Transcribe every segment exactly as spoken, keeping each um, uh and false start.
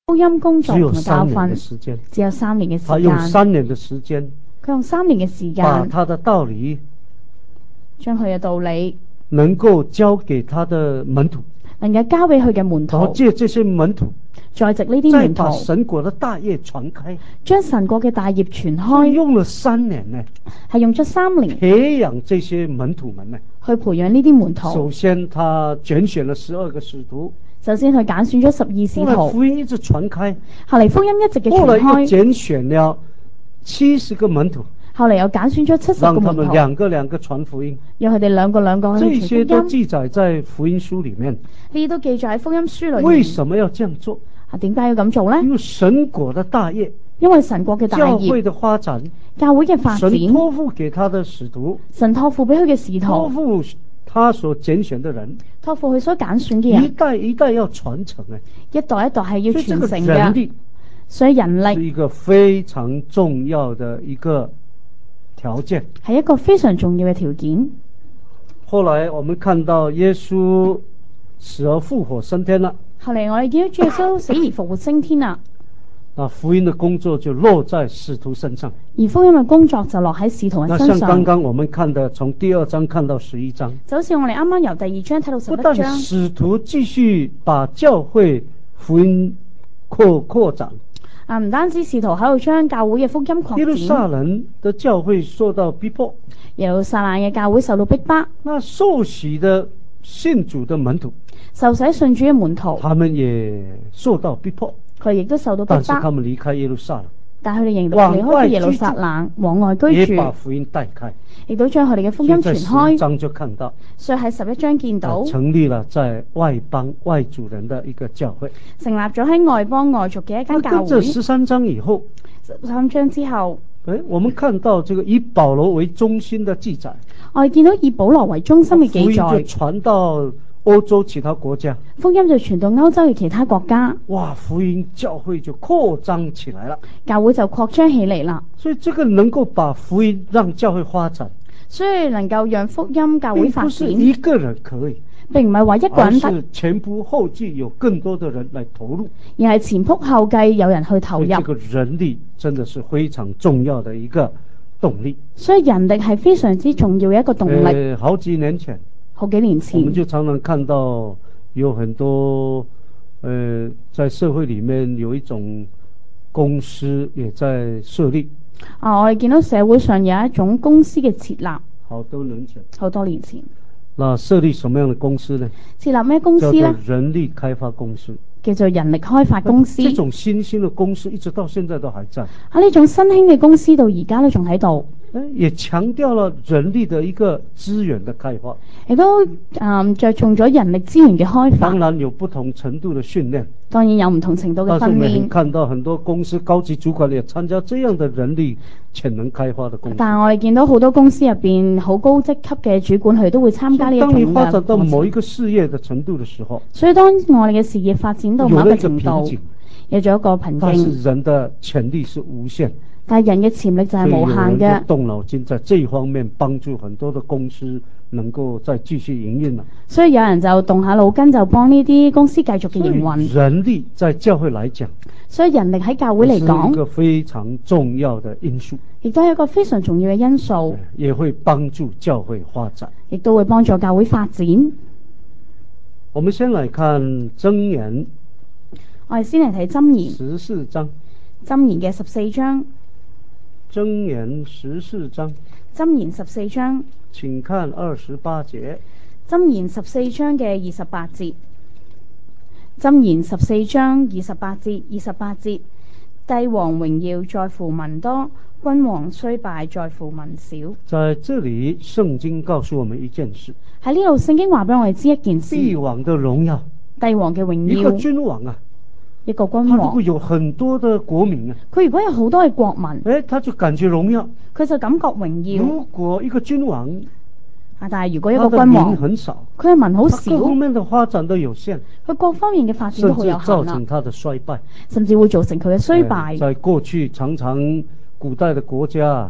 福音工作同埋教只有三年訓嘅時間， 只有三年嘅時他用間， 三年嘅時間， 佢用三年嘅時間把他的道理將佢嘅道理能夠交給他的門徒， 能夠交俾佢嘅門徒， 然後借這些門徒再藉呢啲再門徒把神國的大業傳開， 將神國嘅大業傳所以開， 用了三年呢， 係用咗三年培養這些門徒們呢。 去培養呢啲門徒。 首先他揀選了十二個使徒， 首先佢揀選咗十二使後來徒， 福音一直傳開， 後嚟福音一直嘅後來又傳開， 揀選了七十個門徒， 後嚟又揀選咗七十個讓他門徒， 們兩個兩個傳福音， 讓佢哋兩個兩個這去傳些都福音。 記載在福音書裏面。 呢啲都記載喺福音書裏面。 為什麼要這樣做？ 啊，點解要咁做呢？ 因為神國的大業， 因為神國嘅大業， 教會的發展， 教會嘅發展， 神託付給他的使徒， 神託付俾佢嘅使託徒， 付他所揀選的人， 託付佢所揀選嘅一人， 代一代要傳承啊！ 一代一代係要所以這個傳承嘅。 人力所以人力是一個非常重要的一個條件。 係一個非常重要嘅條件。 後來我們看到耶穌死而復活升天了， 後嚟我哋見到主耶穌死而復活升天啦， 那福音的工作就落在使徒身上。 而福音嘅工作就落喺使徒嘅那身上。 像剛剛我們看的，從第二章看到十一章， 就好似我哋啱啱由第二章睇到十不但一章， 使徒繼續把教會福音擴擴展， 啊，唔單止使徒喺度將教會嘅福音耶路擴展， 撒冷的教會受到逼迫， 耶路撒冷嘅教會受到逼迫， 那受洗的信主的門徒， 受洗信主嘅門徒， 他們也受到逼迫， 佢亦都受到逼但是他迫， 們離開耶路撒冷， 但係佢哋仍往然離開外咗耶路撒冷，往外居住， 也把福音帶開。 亦都將佢哋嘅福音傳所以在十一開。 章就看到， 所以喺十一章見到， 成立了在外邦外族人的一個教會。 成立咗喺外邦外族嘅一間教那跟着會。 十三章以後， 十三章之後， 誒，我們看到這個以保羅為中心的記載， 我哋見到以保羅為中心嘅記福音就載， 傳到歐洲其他國家， 福音就傳到歐洲嘅其他國家， 哇，福音教會就擴張起來了。 教會就擴張起嚟啦。 所以這個能夠把福音讓教會發展， 所以能夠讓福音教會並不發展， 是一個人可以， 並唔係話一個而人得， 是前仆後繼有更多的人來投入。 而係前仆後繼有人去投入。 所以這個人力真的是非常重要的一個動力。 所以人力係非常之重要嘅一個動力。 呃，好幾年前， 好幾年我前們就常常看到有很多，呃，在社會裏面有一種公司也在設立。 啊，我哋見到社會上有一種公司嘅設立， 好多年前， 好多年前。 那設立什麼樣的公司呢？ 設立咩公司叫呢？ 做人力開發公司。 叫做人力開發公司。 這種新興的公司一直到現在都還在。 啊，呢種新興嘅公司到而家都仲喺度。 也強調了人力的一個資源的開發， 亦都誒着重咗人力資源嘅開發。 當然有不同程度的訓練， 當然有唔同程度嘅訓但是我們練。 看到很多公司高級主管也參加這樣的人力潛能開發的公司。 但係我哋見到好多公司入邊好高職級嘅主管，佢哋都會參加呢一種嘅。 當你發展到某一個事業的程度的時候， 所以當我哋嘅事業發展到某一個程度，有咗一個瓶頸。 但是人的潛力是無限。 但係人嘅潛力就係無限嘅。 動腦筋在這一方面幫助很多的公司能夠再繼續營運啦。 所以有人就動下腦筋，就幫呢啲公司繼續嘅營運。 人力在教會來講， 所以人力喺教會嚟講， 是一個非常重要的因素， 亦都係一個非常重要嘅因素， 也會幫助教會發展， 亦都會幫助教會發展。 我們先來看箴言， 我哋先嚟睇箴言十四章， 箴言嘅十四章。 箴言十四章， 箴言十四章， 請看二十八節。 箴言十四章嘅二十八節。箴言十四章二十八節，二十八節，帝王榮耀在乎民多，君王衰敗在乎民少。 在這裏，聖經告訴我們一件事。 喺呢度，聖經話俾我哋知一件事。 帝王的榮耀， 帝王嘅榮耀。 一個君王啊。 一個君王， 他如果有很多的國民啊， 佢如果有好多嘅國民， 誒，他就感覺榮耀， 佢就感覺榮耀。 如果一個君王啊，但係如果一個君王， 很少， 佢嘅民好少， 各方面的發展都有限， 佢各方面嘅發展都好有限啦， 甚至造成他的衰敗， 甚至會造成佢嘅衰敗。 在過去常常古代的國家，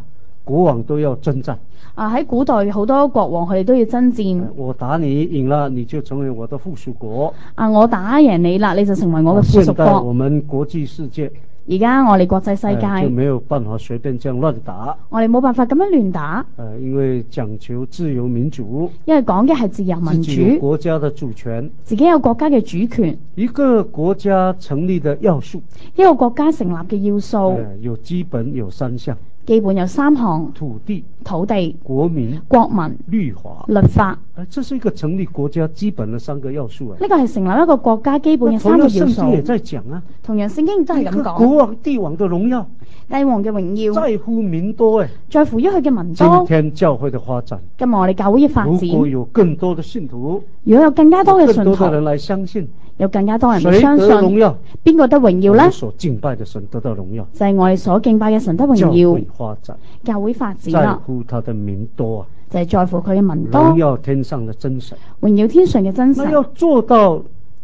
國王都要征戰。 啊喺古代好多國王佢哋都要爭戰。 我打你贏了，你就成為我的附屬國。 啊我打贏你啦，你就成為我嘅附屬現在國。 我們國際世界， 而家我哋國際世界、 呃、就沒有辦法隨便這樣亂打。 我哋冇辦法咁樣亂打。 呃，因為講求自由民主， 因為講嘅係自由民主， 自己有國家的主權， 自己有國家嘅主權。 一個國家成立的要素， 一個國家成立嘅要素、 呃，有基本有三項。 基本有三項： 土地、 土地、 國民、 國民、 律法。 律法。 呃，這是一個成立國家基本的三個要素啊。 呢個係成立一個國家基本嘅三個要素。 聖經也在講啊。 同樣聖經都係咁講。 國王帝王的榮耀， 帝王嘅榮耀， 在乎民多誒， 在乎於佢嘅民多。 今天教會的發展， 今日我哋教會嘅發展， 如果有更多的信徒， 如果有更加多嘅信徒， 更多的人來相信， 有更加多人嚟相信， 誰得榮耀？ 邊個得榮耀呢？ 我們所敬拜的神得到榮耀， 就係我哋所敬拜嘅神得榮耀。 教會發展， 教會發展在乎他的民多啊， 就係在乎佢嘅民多。 榮耀天上的真神， 榮耀天上嘅真神。 那要做到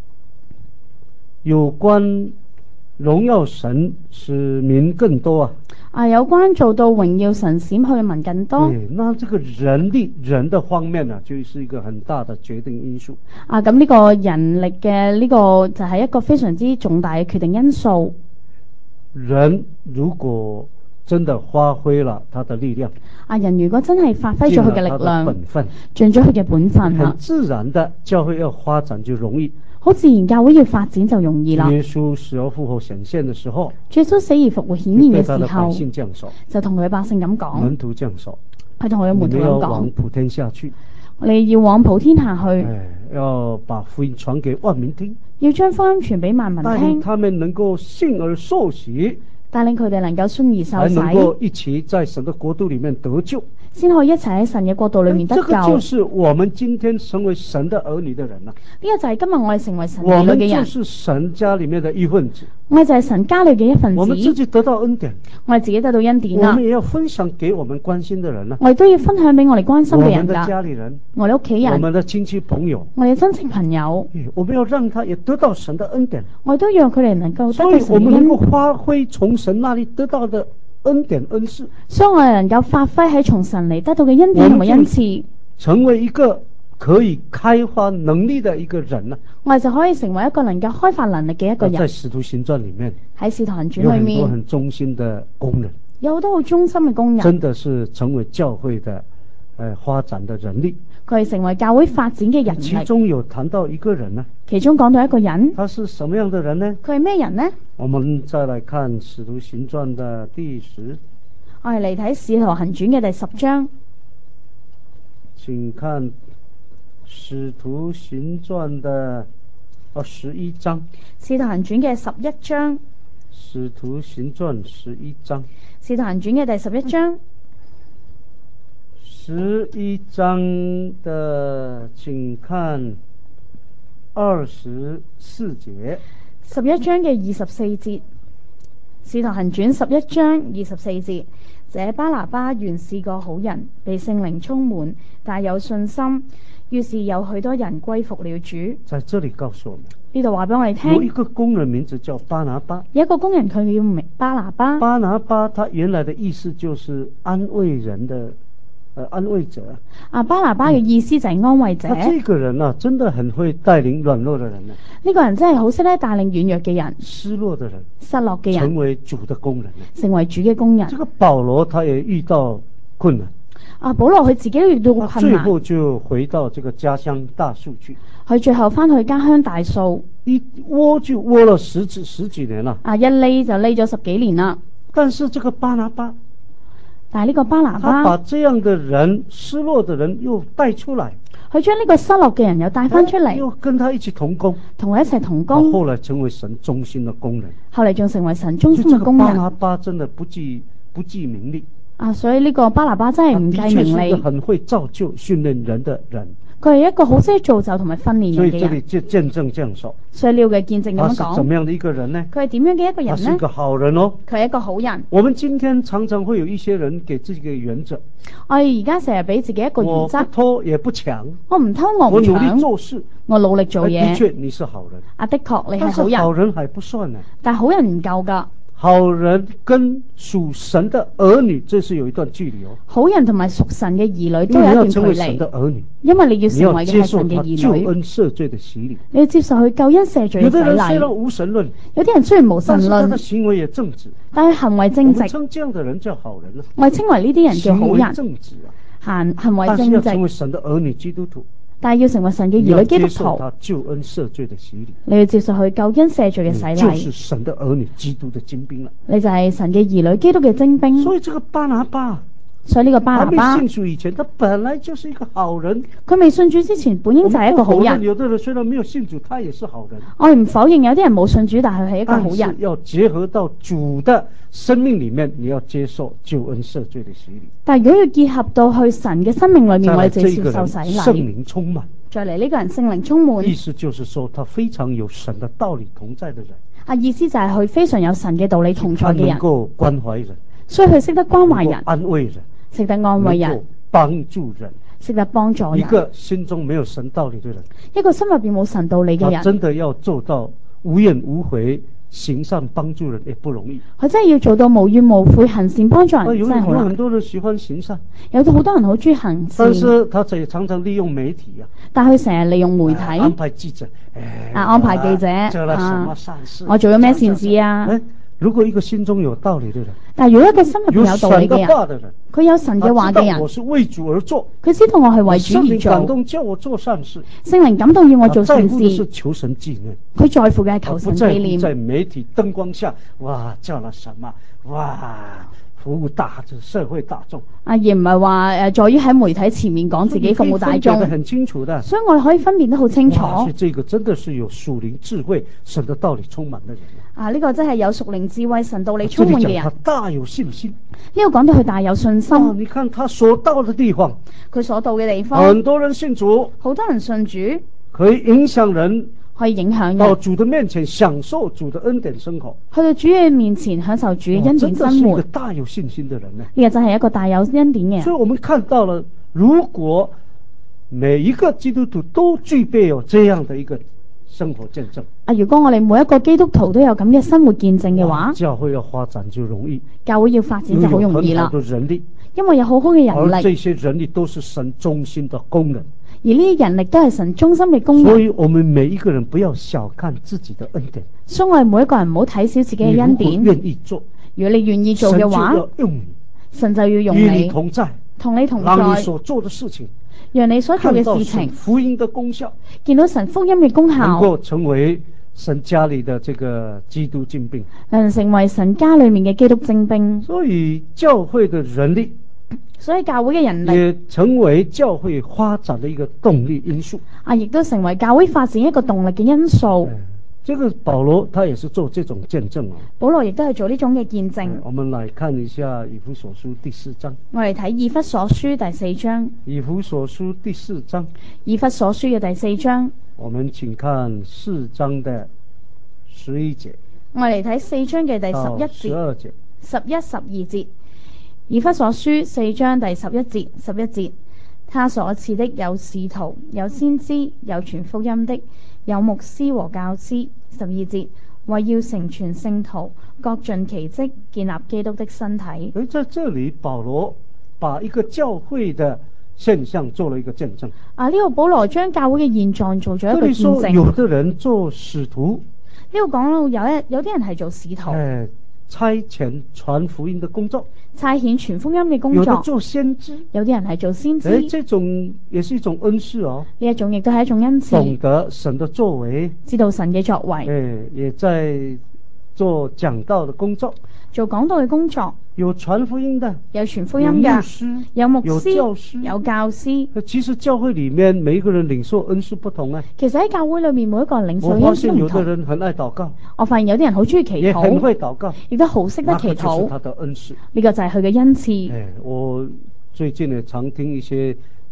有關榮耀神使民更多啊。 啊，有關做到榮耀神閃去嘅民更多。 對，那這個人力人的方面呢，就是一個很大的決定因素。 啊，咁呢個人力嘅呢個就係一個非常之重大嘅決定因素。 人如果真的發揮了他的力量， 啊，人如果真係發揮咗佢嘅力量， 本分， 盡咗佢嘅本分啦， 很自然的教會要發展就容易。 好自然教會要發展就容易啦。 耶穌死而復活顯現的時候， 耶穌死而復活顯現嘅時候，就同佢嘅百姓咁講， 門徒這樣說， 佢同佢嘅門徒咁講， 你要往普天下去， 你要往普天下去， 要把福音傳給萬民聽， 要將福音傳俾萬民聽， 帶領他們能夠信而受洗， 帶領佢哋能夠信而受洗， 才能夠一起在神的國度裏面得救， 先可以一齊喺神嘅國度裏面得救。 這個就是我們今天成為神的兒女的人啦。 呢個就係今日我哋成為神兒女嘅人。 我們就是神家裏面的一份子。 我哋就係神家裏嘅一份子。 我們自己得到恩典， 我哋自己得到恩典啦。 我們也要分享給我們關心的人啦。 我哋都要分享俾我哋關心嘅人㗎。 我們的家裏人， 我哋屋企人， 我們的親戚朋友， 我哋親戚朋友， 我們要讓他也得到神的恩典。 我哋都讓佢哋能夠得到神嘅恩典。 所以我們能夠發揮從神那裏得到的恩典恩賜， 所以我哋能夠發揮喺從神嚟得到嘅恩典同埋恩賜， 成為一個可以開發能力的一個人啦。 我哋就可以成為一個能夠開發能力嘅一個人。 在使徒行傳裏面， 喺使徒行傳裏面， 有很多很忠心的工人， 有好多好忠心嘅工人， 真的是成為教會的誒、呃、發展的人力。 佢係成為教會發展嘅人力。 其中有談到一個人呢， 其中講到一個人， 他是什麼樣的人呢？ 佢係咩人呢？ 我們再來看使徒行傳的第十。 我哋嚟睇《使徒行傳》嘅第十章。 請看《使徒行傳》的哦十一章。《 使徒行傳》嘅十一章。《 使徒行傳》十一章。《 使徒行傳》嘅第十一章。 十一章的，請看二十四節。 十一章嘅二十四節，《使徒行傳》十一章二十四節。這巴拿巴原是個好人，被聖靈充滿，大有信心，於是有許多人歸服了主。 在這裏告訴我們， 呢度話俾我哋聽， 有一個工人名字叫巴拿巴。 有一個工人佢叫名巴拿巴。 巴拿巴他原來的意思就是安慰人的，呃，安慰者。啊， 巴拿巴嘅意思就係安慰者。 他這個人啊，真的很會帶領軟弱的人啊。 呢個人真係好識咧帶領軟弱嘅人， 失落的人， 失落嘅人， 成為主的工人， 成為主嘅工人。 這個保羅他也遇到困難。啊， 保羅佢自己都遇到困難。 最後就回到這個家鄉大數去。 佢最後翻去家鄉大數， 一窩就窩了十幾十幾年啦。 啊，一匿就匿咗十幾年啦。 但是這個巴拿巴， 但係呢個巴拿巴， 他把這樣的人失落的人又帶出來。 佢將呢個失落嘅人又帶翻出嚟， 又跟他一起同工， 同佢一齊同工。 後來成為神忠心的工人， 後嚟仲成為神忠心嘅工人。 巴拿巴真的不計不計名利啊！所以呢個巴拿巴真係唔計名利， 的確是一個很會造就訓練人的人。 佢係一個好識造就同埋訓練人嘅人。 所以這裏就見證這樣說。 所以呢個見證咁樣講。 他是怎麼樣的一個人呢？ 佢係點樣嘅一個人呢？ 他是一個好人哦。 佢係一個好人。我們今天常常會有一些人給自己嘅原則。 我哋而家成日俾自己一個原則。 我不偷也不搶。 我唔偷我唔搶。 我努力做事。 我努力做嘢。 的確你是好人。 啊，的確你係好人。 但是好人還不算呢。 但係好人唔夠㗎。 好人跟屬神的兒女，這是有一段距離哦。 好人同埋屬神嘅兒女都因為你有一段距要成為神離， 的兒女， 因為你要你要成為嘅係接受他神嘅兒女， 救恩赦罪的洗禮。 你要接受佢救恩赦罪嘅洗有的人雖然禮。 無神論， 有啲人雖然無神但是他的論， 行為也正直。 但係行為我正直， 們稱這樣的人叫好人啊， 我哋稱為呢啲人叫好行為人， 正直啊。 行行為但是要成正直， 為神的兒女基督徒， 但係要成為神嘅你要兒女基督接受徒， 他救恩赦罪的洗禮， 你要接受佢救恩赦罪嘅洗你就是禮， 神的兒女基督的精兵了。 你就係神嘅兒女基督嘅精兵。 所以這個巴拿巴所以呢個巴拿巴， 還沒信主以前，他本來就是一個好人。 佢未信主之前，本應就係一個好人。 我們不否認有的人雖然沒有信主，他也是好人。 我哋唔否認有啲人冇信主，但係佢係一個好但是人。 要結合到主的生命裏面，你要接受救恩赦罪的洗禮。 但係如果要結合到去神嘅生命裏面，我哋就要接受洗聖禮。 靈充滿， 再嚟呢個人聖靈充滿， 意思就是說他非常有神的道理同在的人。 啊，意思就係佢非常有神嘅道理同在嘅人， 他能夠關懷人， 所以佢識得關懷人， 安慰人， 識得安慰人， 幫助人， 識得幫助人。 一個心中沒有神道理的人， 一個心入邊冇神道理嘅他人， 真的要做到無怨無悔行善幫助人也不容易。 佢真係要做到無怨無悔行善幫助人， 有真係好難。 有很多人喜歡行善， 有好多人好中意行善， 但是他也常常利用媒體啊， 但係佢成日利用媒體， 啊安排記者， 啊安排記者， 做了什麼善事， 啊我做咗咩善事啊？ 誒如果一個心中有道理的人， 但係如果一個心入邊有道理嘅有神的話的人， 佢有神嘅話嘅他知道我人， 是為主而做， 佢知道我係為主聖靈感而做， 動叫我做善事， 聖靈感動要我做他在善事乎的是，求神紀念， 佢在乎嘅係求他不在乎神紀念， 在媒體燈光下，哇，叫了什麼，哇，服務大社會大眾， 啊而唔係話誒在於喺媒體前面講自己服務大眾所以你可以分別得，很清楚的。 所以我哋可以分辨得好清楚。 哇，所以這個真的是有屬靈智慧、神的道理充滿的人。 啊！呢、個真係有屬靈智慧、神道理這裏講他充滿嘅人。 大有信心。 呢個講到佢大有信心， 啊，你看他所到的地方， 佢所到嘅地方， 很多人信主， 好多人信主， 可以影響人可以影響人， 到主的面前享受主的恩典生活。 去到主嘅面前享受主嘅恩典真的是一生活。呢個大有信心的人呢。 個就係一個大有恩典嘅人。 所以我們看到了，如果每一個基督徒都具備有這樣的一個生活見證， 啊！如果我哋每一個基督徒都有咁嘅生活見證嘅話， 教會要發展就容易， 教會要發展就好容易啦有很好。的人力， 因為有好好嘅人力， 而這些人力都是神中心的工人。 而呢啲人力都係神中心嘅工所人。 以我們每一個人不要小看自己的恩典， 所以我哋每一個人唔好睇小自己嘅恩典。 你如果願意做， 如果你願意做嘅話， 神就要用你， 神就要用與你你， 同在， 同你同在， 讓你所做的事情， 讓你所做看到嘅事情神福音的功效， 見到神福音嘅功能效， 夠成為神家裏的這個基督精兵。 能成為神家裏面嘅基督精兵。 所以教會的人力所以教會嘅人力也成為教會發展的一個動力因素。 啊，亦都成為教會發展一個動力嘅因素。 嗯這個保羅他也是做這種見證啊。 保羅亦都係做呢種嘅見證。 我們來看一下以弗所書第四章。 我哋睇以弗所書第四章。 以弗所書第四章。 以弗所書嘅第四章。 我們請看四章的十一節。 我哋睇四章嘅第十一節。 十二節。 十一、十二節。以弗所書四章第十一節、十一節。他所賜的有使徒，有先知，有傳福音的，有牧師和教師。十二節，為要成全聖徒，各盡其職，建立基督的身體。 而在這裏保羅把一個教會的現象做了一個見證。 啊，呢個保羅將教會嘅現狀做咗一個見這裏說證。 有的人做使徒， 呢度講到有一有啲人係做使徒， 誒，差遣傳福音的工作， 差遣傳福音嘅工作。 有的做先知， 有啲人係做先知。 誒，這種也是一種恩賜哦。 呢一種亦都係一種恩賜。 懂得神的作為， 知道神嘅作為。 誒，也在做講道的工作， 做講道嘅工作。 有傳福音的， 有傳福音嘅，有牧師， 有教師， 有教師。 其實教會裏面每一個人領受恩賜不同啊。 其實喺教會裏面每一個人領受恩賜唔同。 我發現有的人很愛禱告， 我發現有啲人好中意祈禱， 也很會禱告， 亦都好識得祈禱。 那個就是他的恩賜。 呢個就係佢嘅恩賜。 誒，我最近也常聽一些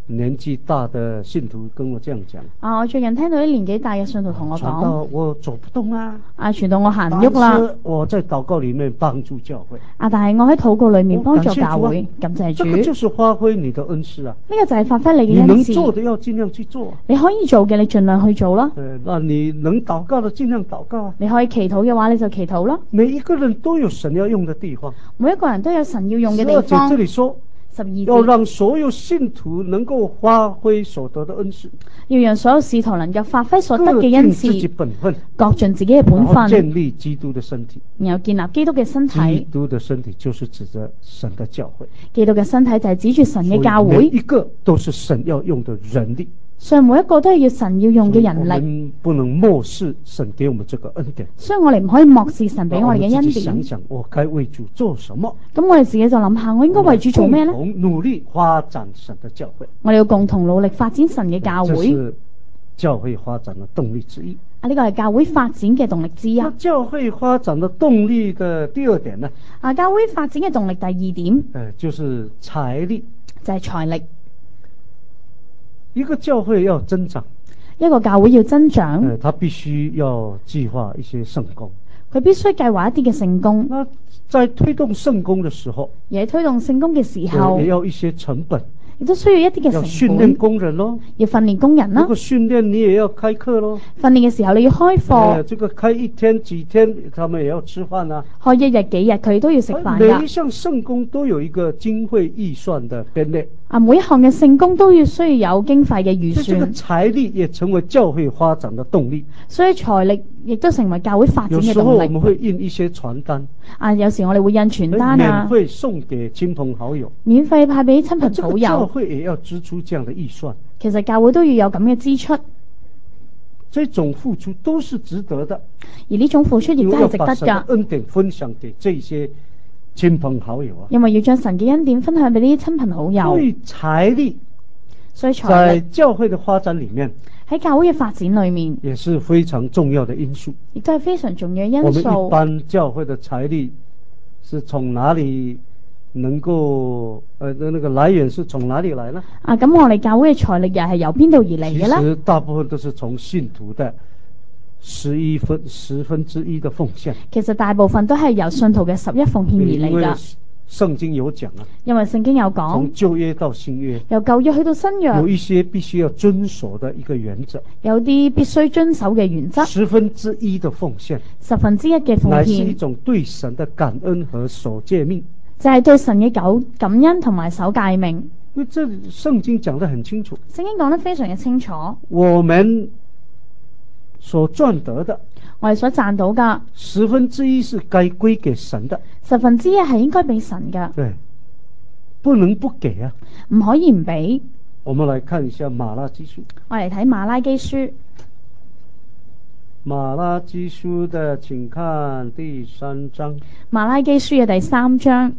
年紀大的信徒跟我這樣講， 啊，我最近聽到啲年紀大嘅信徒同我傳道講， 我走不動啦， 啊，傳道我行唔喐啦， 但是我在禱告裡面幫助教會， 啊，但係我喺禱告裡面我幫助感謝主啊教會，感謝主。 這個就是發揮你的恩賜啊， 呢個就係發揮你你能嘅恩賜， 做的要盡量去做啊， 你可以做嘅你盡量去做咯， 呃那你能禱告的盡量禱告啊， 你可以祈禱嘅話你就祈禱咯。 每一個人都有神要用的地方， 每一個人都有神要用嘅十二節地方。 這裡說十二要節讓所有信徒能夠發揮所得的恩賜， 要讓所有使徒能夠發揮所得各嘅恩盡自己賜， 本分， 各盡自己嘅本然後分， 建立基督的身體。 然後建立基督嘅身基體。 督的身體就是指着神的教會， 基督嘅身體就係指住神嘅教每會， 一個都是神要用的人力， 所以每一個都係要神要用嘅人我力， 們不能漠視神給我們這個恩典。 所以我哋唔可以漠視神俾我哋嘅恩那我們自己想典。 想，我該為主做什麼？ 咁我哋自己就諗下，我應該為主做咩呢？ 共同努力發展神的教會， 我哋要共同努力發展神嘅教會， 這是教會發展的動力之一。 啊，呢個係教會發展嘅動力之一。 那教會發展的動力的第二點呢？ 啊，教會發展嘅動力第二點， 呃，就是財力。 就係財力。 一個教會要增長， 一個教會要增長， 呃，它必須要計劃一些聖工。 佢必須計劃一啲嘅聖工。 那在推動聖工的時候， 而喺推動聖工嘅時候， 也要一些成本， 亦都需要一啲嘅要成訓練本， 工人咯。 要訓練工人啦如。果訓練你也要開課咯。 訓練嘅時候你要開呃， 課， 這個開一天幾天，他們也要吃飯啊。 開一日幾日佢都要食飯每一㗎。 項聖工都有一個經費預算的編列， 啊，每一項嘅聖工都要需要有經費嘅預所以這個算， 財力也成為教會發展的動力。 所以財力亦都成為教會發展嘅有時候動力。 我們會印一些傳單， 啊，有時我哋會印傳單免啊， 費送給親朋好友。 免費派俾親朋好這個教友。 會也要支出這樣的預算， 其實教會都要有咁嘅支出， 這種付出都是值得的。 而呢種付出亦都係值得要把神的㗎， 恩典分享給這些親朋好友啊。 因為要將神嘅恩典分享俾呢啲親朋好友所。以財力所以財在力教會的發展裏面喺教會嘅發展裏面， 也是非常重要的因素。 亦都係非常重要嘅我們一因素。 般教會的財力是從哪裏能夠呃那個來源是從哪裏來呢？ 啊，咁我哋教會嘅財力又係由邊度而嚟其嘅呢？ 實大部分都是從信徒的十一分十分之一的奉獻。 其實大部分都係由信徒嘅十一奉獻而嚟因為㗎， 聖經有講啊， 因為聖經有講從，舊約到新約， 由舊約去到新有約， 一些必須要遵守的一個原則， 有啲必須遵守嘅原則， 十分之一的奉獻， 十分之一嘅奉乃是一獻， 種對神的感恩和守誡命。 就係對神嘅感感恩同埋守誡命。 因為這聖經講得很清楚， 聖經講得非常嘅清楚， 我們所賺得的我哋所賺到嘅十分之一是該歸給神的， 十分之一係應該俾神嘅， 對，不能不給啊。 唔可以唔俾。 我們來看一下馬拉基書， 我嚟睇馬拉基書， 馬拉基書的，請看第三章。 馬拉基書嘅第三章，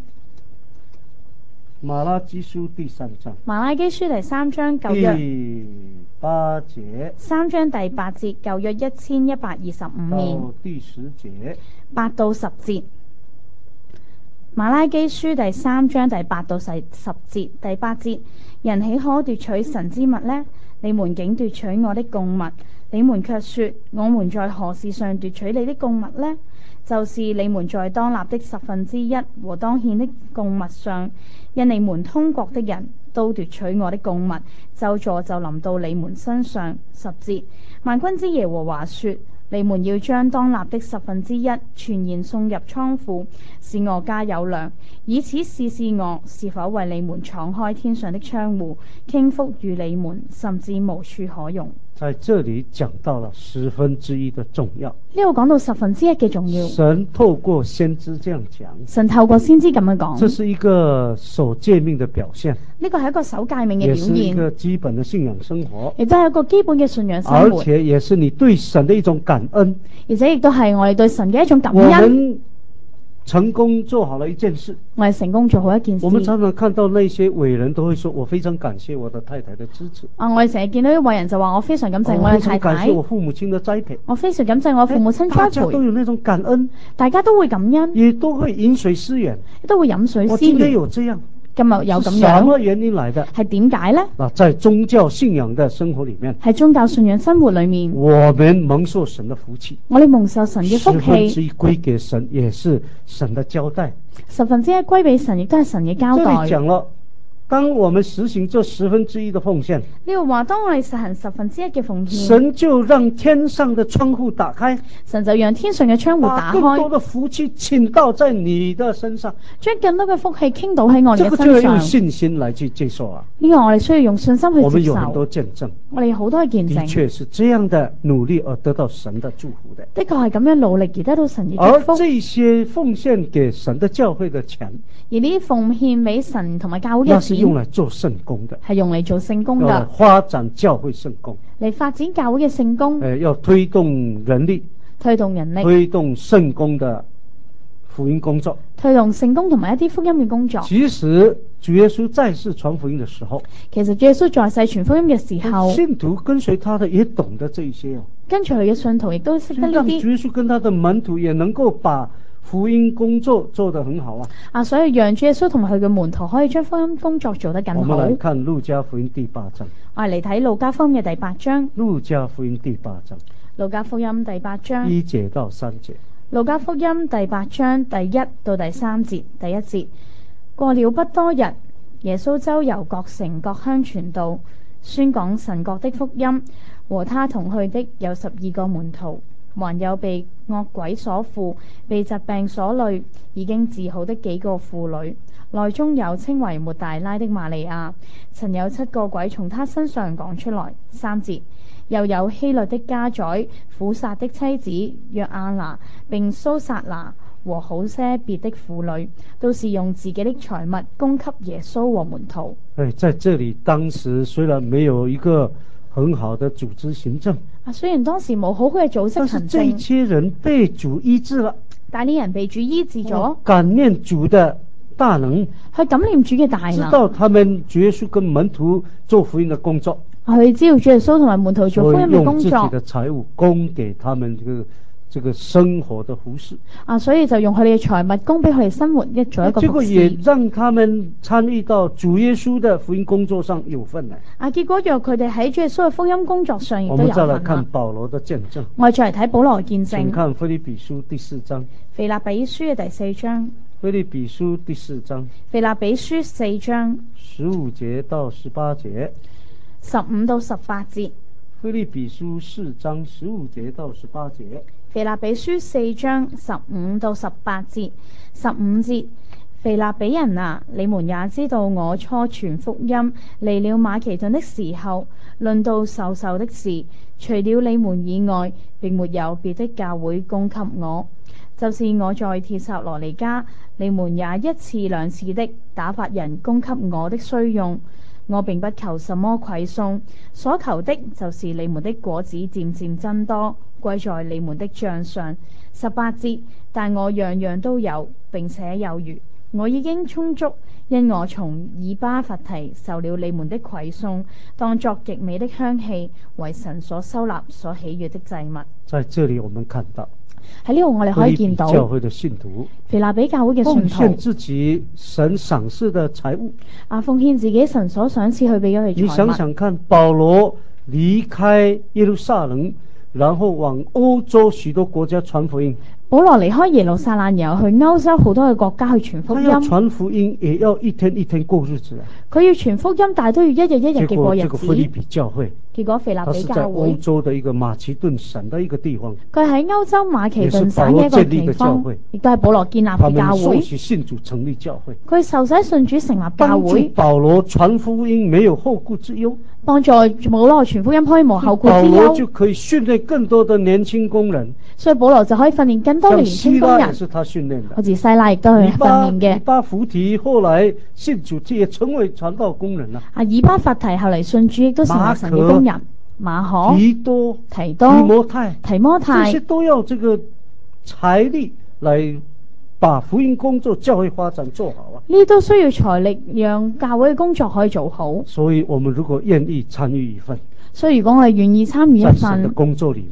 馬拉基書第三章馬拉基書第三章舊約第八節三章第八節，舊約一千一百二十五年到第十節， 八到十節。馬拉基書第三章第八到十十節，第八節，人豈可奪取神之物呢？你們竟奪取我的供物，你們卻說，我們在何事上奪取你的供物呢？就是你們在當納的十分之一和當獻的供物上，因你們通國的人都奪取我的供物，咒詛就臨到你們身上。十節，萬軍之耶和華說，你們要將當納的十分之一全然送入倉庫，使我家有糧，以此試試我是否為你們敞開天上的窗戶，傾福與你們，甚至無處可容。 在這裡講到了十分之一的重要。 呢度講到十分之一嘅重要， 神透過先知這樣講， 神透過先知咁樣講， 這是一個守誡命的表現， 呢個係一個守誡命嘅表也是一個現， 基本的信仰生活， 亦都係一個基本嘅信仰生而活， 且也是你對神的一種感恩。 而且亦都係我哋對神嘅一種感我恩。 們成功做好了一件事， 我哋成功做好一件事。 我們常常看到那些偉人都會說，我非常感謝我的太太的支持， 啊，我哋成日見到啲偉人就話我非常感謝我我嘅太太非常感謝，我父母親的栽培， 我非常感謝我父母親大栽培， 家都有那種感恩， 大家都會感恩， 也都會飲水思源。 都會飲水我今天思源。 有這樣， 今日有咁是什樣， 麼原因來的？ 係點解呢？ 啊，在宗教信仰的生活裏面， 喺宗教信仰生活裏面， 我們蒙受神的福氣， 我哋蒙受神嘅福十分之氣， 一歸給神，也是神的交代。 十分之一歸俾神，亦都係神嘅交這代。 裏講了，當我們實行這十分之一的奉獻， 呢個話，當我哋實行十分之一嘅奉獻， 神就讓天上的窗戶打開， 神就讓天上嘅窗戶打把更多開， 的福氣傾倒在你的身上。 將更多嘅福氣傾倒喺我哋嘅這個就要用身上。 信心來去接受啊！ 呢個我哋需要用信心去接我們有很多受。 見證， 我哋有好多嘅見的證， 確是這樣的努力而得到神的祝福的。 的確係咁樣努力而得到神嘅而祝福。 這些奉獻給神的教會的錢， 而呢啲奉獻俾神同埋教會嘅那是用錢， 來做聖工的， 係用嚟做聖工要來㗎， 發展教會聖工， 嚟發展教會嘅聖工， 呃，要推動人力， 推動人力， 推動聖工的福音工作。 推動聖工同埋一啲福音嘅工作。 其實主耶穌在世傳福音的時候， 其實主耶穌在世傳福音嘅時候， 信徒跟隨他的也懂得這一些哦。 跟隨佢嘅信徒亦都識得呢讓主啲耶穌跟他的門徒也能夠把福音工作做得很好啊。 啊，所以讓主耶穌同埋佢嘅門徒可以將福音工作做得更好。 我們來看路加福音第八章。 我哋嚟睇路加福音嘅第八章。 路加福音第八章路加福音第八章一節到三節。 路加福音第八章第一到第三節。第一節，過了不多日，耶穌周遊各城各鄉傳道，宣講神國的福音。和他同去的有十二個門徒，還有被惡鬼所附、被疾病所累、已經治好的幾個婦女，內中有稱為抹大拉的瑪利亞，曾有七個鬼從她身上趕出來。三節，又有希律的家宰、苦撒的妻子約亞拿，並蘇撒拿和好些別的婦女，都是用自己的財物供給耶穌和門徒。 哎，在這裡當時雖然沒有一個很好的組織行政， 啊，雖然當時冇好好嘅組織但是行政， 這些人被主醫治了， 但呢人被主醫治咗， 感念主的大能， 去感念主嘅大知能， 道他們主耶穌跟門徒做福音的工作， 佢知道主耶穌同埋門徒做福音嘅用自己工作， 的財物供給他們這個這個生活的服事， 啊，所以就用佢哋嘅財物供俾佢哋生活一做一個服結果也侍。 讓他們參與到主耶穌的福音工作上有份呢。 啊，結果讓佢哋喺主耶穌嘅福音工作上亦我都有份們再來看啦。 保羅的見證， 我哋再嚟睇保羅嘅見請證， 看腓立比書第四章。 腓立比書嘅第四章， 腓立比書第四章腓立比書四章十五節到十八節。 十五到十八節。 腓立比書四章十五節到十八節。 腓立比書四章十五到十八節。十五節，腓立比人啊，你們也知道我初傳福音離了馬其頓的時候，論到授受的事，除了你們以外，並沒有別的教會供給我。就是我在帖撒羅尼迦，你們也一次兩次的打發人供給我的需用。我並不求什麼饋送，所求的就是你們的果子漸漸增多，歸在你們的帳上。十八節，但我樣樣都有，並且有餘，我已經充足，因我從以巴弗提受了你們的饋送，當作極美的香氣，為神所收納、所喜悅的祭物。 在這裡我們看到喺呢度我哋可以見到教會的信徒腓立比教會嘅信奉獻徒自己神賞賜的財物。 啊，奉獻自己神所賞賜去俾咗佢你想財物。 想看，保羅離開耶路撒冷，然後往歐洲許多國家傳福音。 保羅離開耶路撒冷，然後去歐洲好多嘅國家去傳福音。 他要傳福音，也要一天一天過日子啊。 佢要傳福音，但係都要一日一日結果嘅過日這個腓立子。 比教會， 結果腓立比它是在歐教會， 洲的一個馬其頓省的一個地方， 佢喺歐洲馬其頓省也是保羅嘅一個建立的教地方會， 亦都係保羅建立他嘅教們受會。 洗信主成立教會， 佢受洗信主成立教幫助會， 保羅傳福音沒有後顧之憂。 幫助保羅傳福音可以無後顧之保羅就憂， 可以訓練更多的年輕工人， 所以保羅就可以訓練更多嘅像年輕工人。 希拉也是他訓練的。 好似西拉亦都係訓以巴練嘅。 以巴弗提後來信主，也成為傳道工人啦。 啊，以巴弗提後嚟信主，亦都成為神嘅工人。馬可、 提多、 提多、 提摩太、 提摩這太些都要這個財力來把福音工作、教會發展做好啊。 呢都需要財力，讓教會嘅工作可以做好。 所以，我們如果願意參與一份， 所以如果我哋願意參與一在神的份工作裡面，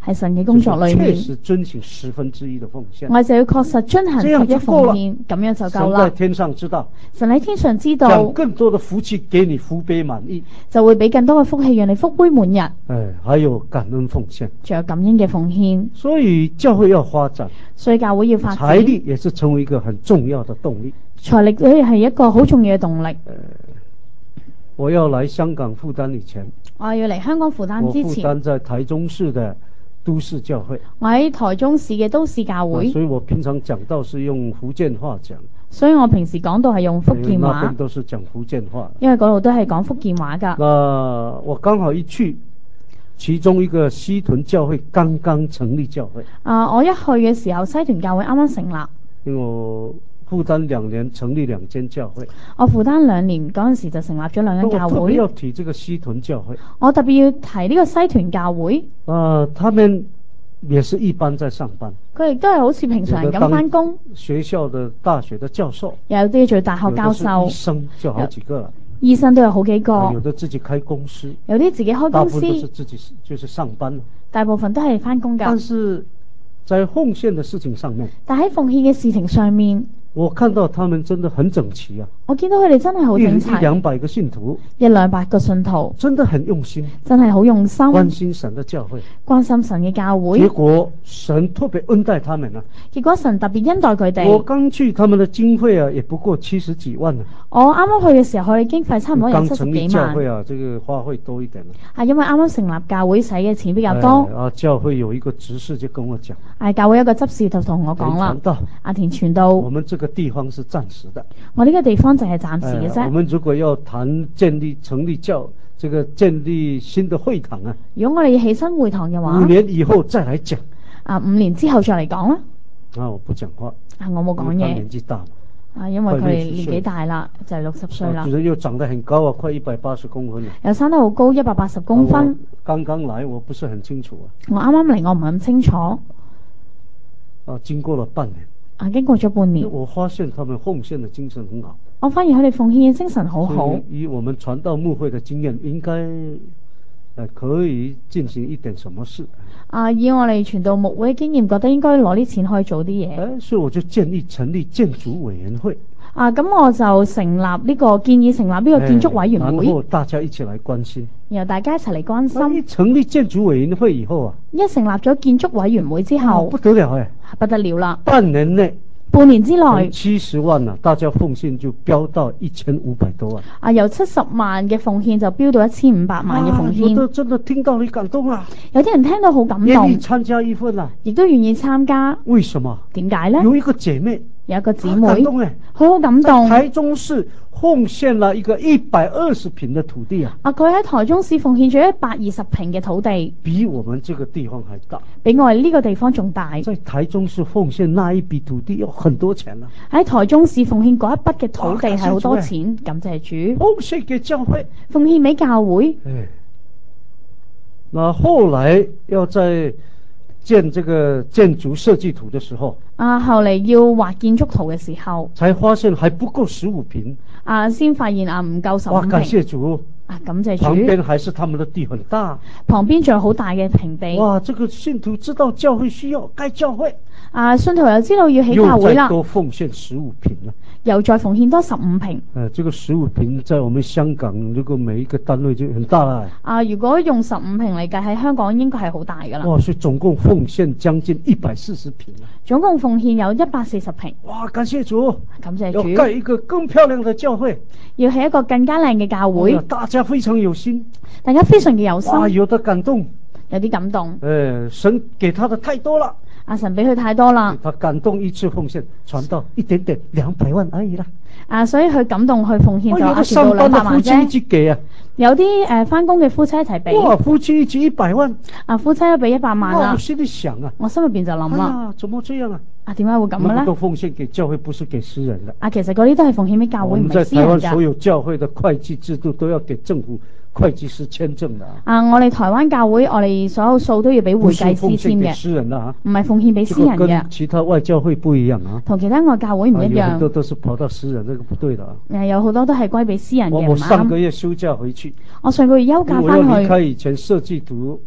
係神嘅工作裏面， 確實遵行十分之一的奉獻， 我哋就要確實遵行十一奉獻，咁樣就夠啦。 神在天上知道， 神喺天上知道， 將更多的福氣給你福杯滿溢， 就會俾更多嘅福氣讓你福杯滿溢。 誒，還有感恩奉獻， 仲有感恩嘅奉獻。 所以教會要發展， 所以教會要發展， 財力也是成為一個很重要的動力。 財力咧係一個好重要嘅動力。誒， 我要來香港負擔以前， 我要嚟香港負擔之前， 我負擔在台中市的都市教會， 我喺台中市嘅都市教會， 啊，所以我平常講道是用福建話講， 所以我平時講道係用福建話， 那邊都是講福建話， 因為嗰度都係講福建話㗎。 那我剛好一去，其中一個西屯教會剛剛成立教會， 啊，我一去嘅時候，西屯教會啱啱成立， 因為我負擔兩年成立兩間教會， 我負擔兩年嗰陣時就成立咗兩間教會。 我特別要提這個西屯教會， 我特別要提呢個西屯教會。 啊，他們也是一般在上班， 佢亦都係好似平常人咁返工。 學校的大學的教授， 有啲做大學教授， 醫生就好幾個啦。 醫生都有好幾個， 有的自己開公司， 有啲自己開公司， 大部分都是自己就是上班， 大部分都係返工㗎。 但是在奉獻的事情上面， 但喺奉獻嘅事情上面， 我看到他們真的很整齊啊！ 我見到佢哋真係好整齊， 一兩百個信徒， 一兩百個信徒， 真的很用心， 真係好用心， 關心神的教會， 關心神嘅教會。 結果神特別恩待他們啊！ 結果神特別恩待佢哋。 我剛去，他們的經費啊，也不過七十幾萬啊！ 我啱啱去嘅時候，佢哋經費差唔多有七十幾萬。 剛成立教會啊，這個花費多一點啊。 係因為啱啱成立教會，使嘅錢比較多。 啊，教會有一個執事就跟我講， 係教會有一個執事就同我講啦，阿田傳道， 我們這個地方是暫時的。 我呢個地方就係暫時嘅啫。 我們如果要談建立、成立教，這個建立新的會堂啊， 如果我哋要起新會堂嘅話， 五年以後再來講。 啊，五年之後再嚟講啦。 啊，我不講話。 啊，我冇講嘢。 年紀大。 啊，因為佢哋年紀大啦，就係六十歲啦。 主人又長得很高啊，快一百八十公分啦。 又生得好高，一百八十公分。 剛剛來，我不是很清楚啊。 我啱啱嚟，我唔係咁清楚。 啊，經過了半年。 啊，經過咗半年。 我發現他們奉獻的精神很好。 我發現佢哋奉獻嘅精神好好。 以我們傳道牧會的經驗，應該誒可以進行一點什麼事。 啊，以我哋傳道牧會嘅經驗，覺得應該攞啲錢可以做啲嘢。 誒，所以我就建議成立建築委員會。 啊，咁我就成立呢、這個建議成立呢個建築委員會。 然後大家一起來關心。然後大家一齊嚟關心。 一成立建築委員會以後啊， 一成立咗建築委員會之後， 不得了誒， 不得了啦！ 半年內。 半年之內， 七十萬啊，大家奉獻就飆到一千五百多萬。 啊，由七十萬嘅奉獻就飆到一千五百萬嘅奉獻。 我都真的聽到你感動啦！ 有啲人聽到好感動， 願意參加一份啦， 亦都願意參加。 為什麼？ 點解呢？ 有一個姐妹， 有一個姊妹， 感動誒， 好好感動。 台中市奉獻了一個一百二十坪的土地啊！ 啊，佢喺台中市奉獻咗一百二十坪嘅土地， 比我們這個地方還大， 比我哋呢個地方仲大。 在台中市奉獻那一筆土地要很多錢啦！ 喺台中市奉獻嗰一筆嘅土地係好多錢，感謝主。 奉獻給教會， 奉獻俾教會。 誒，那後來要在建這個建築設計圖的時候， 啊，後嚟要畫建築圖嘅時候， 才發現還不夠十五坪。 啊，先發現啊唔夠十五坪。哇， 感謝主！ 啊，感謝主！ 旁邊還是他們的地很大， 旁邊仲有好大嘅平地。 哇，這個信徒知道教會需要蓋教會， 啊，信徒又知道要起教會啦， 又再多奉獻十五坪啦， 又再奉獻多十五坪。 誒、啊，這個十五坪在我們香港，如果每一個單位就很大啦。 啊，如果用十五坪嚟計，喺香港應該係好大噶啦。 哇，所以總共奉獻將近一百四十坪啦。總共奉獻有一百四十坪。 哇，感謝主！ 感謝主！ 要蓋一個更漂亮的教會， 要起一個更加靚嘅教會。 哦、大家非常有心， 大家非常嘅有心。 哇，有得感動， 有啲感動。 誒，神給他的太多了。 阿神俾佢太多啦， 他感動一次奉獻傳到一點點兩百萬而已啦。啊， 所以佢感動去奉獻就啊， 傳到兩百萬啫。 有啲誒翻工嘅夫妻一齊俾。 哇，夫妻一起一百萬。 啊，夫妻都俾一百萬啦。 我心裏想啊， 我心入邊就諗啦。 啊，怎麼這樣啊？ 啊，點解會咁嘅咧？ 那個都奉獻給教會，不是給私人的。 啊，其實嗰啲都係奉獻俾教會，唔係私人㗎。 我們在台灣所有教會的會計制度都要給政府會計師簽證的。啊， 我哋台灣教會，我哋所有數都要俾會計師簽嘅。 私人的啊， 唔係奉獻俾私人嘅。 跟其他外教會不一樣啊。 同其他外教會唔一樣。 有很多都是跑到私人，這個不對的啊。 誒，有好多都係歸俾私人嘅。 我我上個月休假回去。 我上個月休假翻去。 我要離開以前設計圖